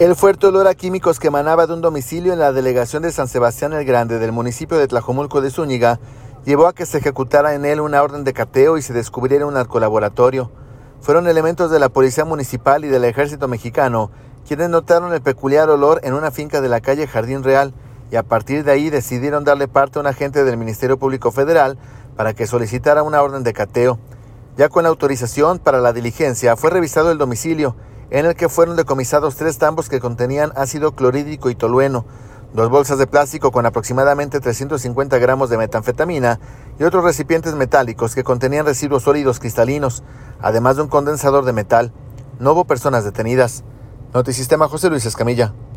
El fuerte olor a químicos que emanaba de un domicilio en la delegación de San Sebastián el Grande del municipio de Tlajomulco de Zúñiga llevó a que se ejecutara en él una orden de cateo y se descubriera un narcolaboratorio. Fueron elementos de la Policía Municipal y del Ejército Mexicano quienes notaron el peculiar olor en una finca de la calle Jardín Real y a partir de ahí decidieron darle parte a un agente del Ministerio Público Federal para que solicitara una orden de cateo. Ya con la autorización para la diligencia fue revisado el domicilio, en el que fueron decomisados 3 tambos que contenían ácido clorhídrico y tolueno, 2 bolsas de plástico con aproximadamente 350 gramos de metanfetamina y otros recipientes metálicos que contenían residuos sólidos cristalinos, además de un condensador de metal. No hubo personas detenidas. Notisistema, José Luis Escamilla.